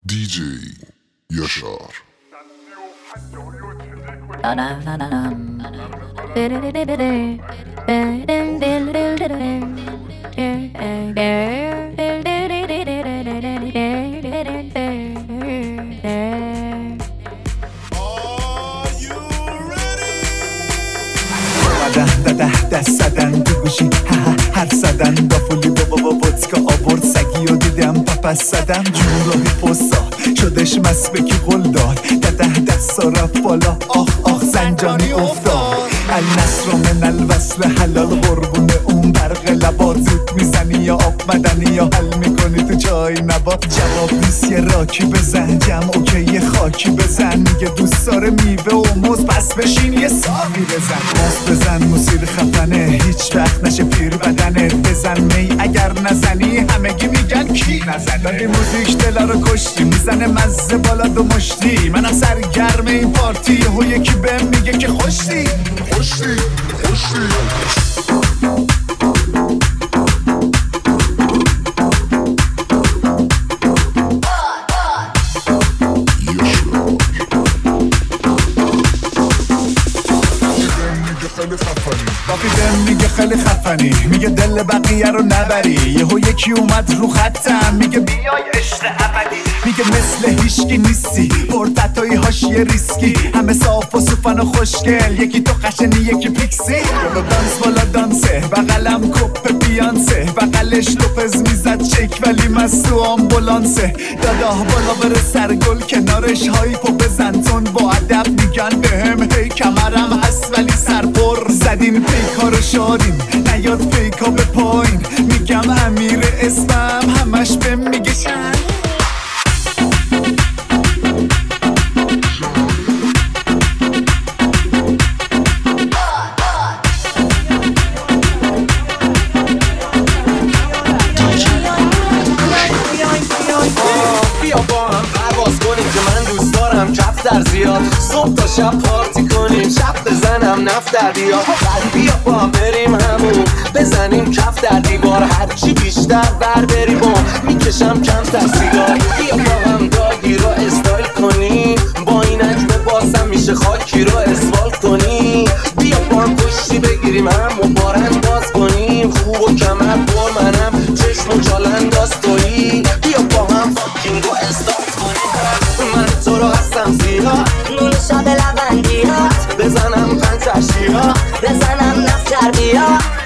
DJ Yaşar. دست زدن تو گوشی حرف زدن با فولی بابا ودکا آورد سگی و دیدم پس زدم جون راهی پستا شدش مست به کی قول داد دست رفت بالا آخ زنجانی افتاد النصر من الوصل حلال قربون اون برق لبات زود میزنی یا آب مدنی یا حل میکنی تو جای نبات جواب نیست یه راکی بزن جمع اوکی یه خاکی بزن میگه دوست داره میوه و موز پس بشین یه ساقی بزن موز بزن موسیقی خفنه هیچ وقت نشه پیر بدنت بزن می اگر نزنی همگی میگن کی نزنه دادی موزیک دلا رو کشتی میزنه مزه بالا دو مشتی منم سرگرم این پارتی یهو یکی بهم میگه که خوشتی بابی بهم میگه خیلی خفنی میگه دل بقیه رو نبری یهو یکی اومد رو خطم میگه بیای عشق ابدی میگه مثل هیچکی نیستی پرتتایی حاشیه ریسکی همه صاف و سوفن و خوشگل یکی تو قشنی یکی پیکسی بالا دانسه بغلم کپ بیانسه بغلش لوپز میزد چک ولی مستو آمبولانسه دادا بالا بره سرگل کنارش هایپو بزن تون با ادب میگن بهم هی کمرم هست ولی سرپر زدین پیکا رو شادیم نیاد پیکا به پایین میگم امیر اسمم همش بهم میگه شن کفتر زیاد صبح تا شب پارتی کنیم شب بزنم نفتر بیاد بیا با هم بریم همون بزنیم کفتر دیوار هرچی بیشتر بر بریم و میکشم کمتر سیگار بیا با هم داگی رو استایل کنیم با این عجم باسم میشه خاکی رو اسفال کنیم بیا با هم پشتی بگیریم هم و بار انداز کنیم خوب و کمر بر منم چشم و چال انداز تویی بیا با هم فاکینگ و استایل کنیم من تو رو هستم زیاد نون شب لبندیات بزنم پنج تشیها بزنم نفتر بیا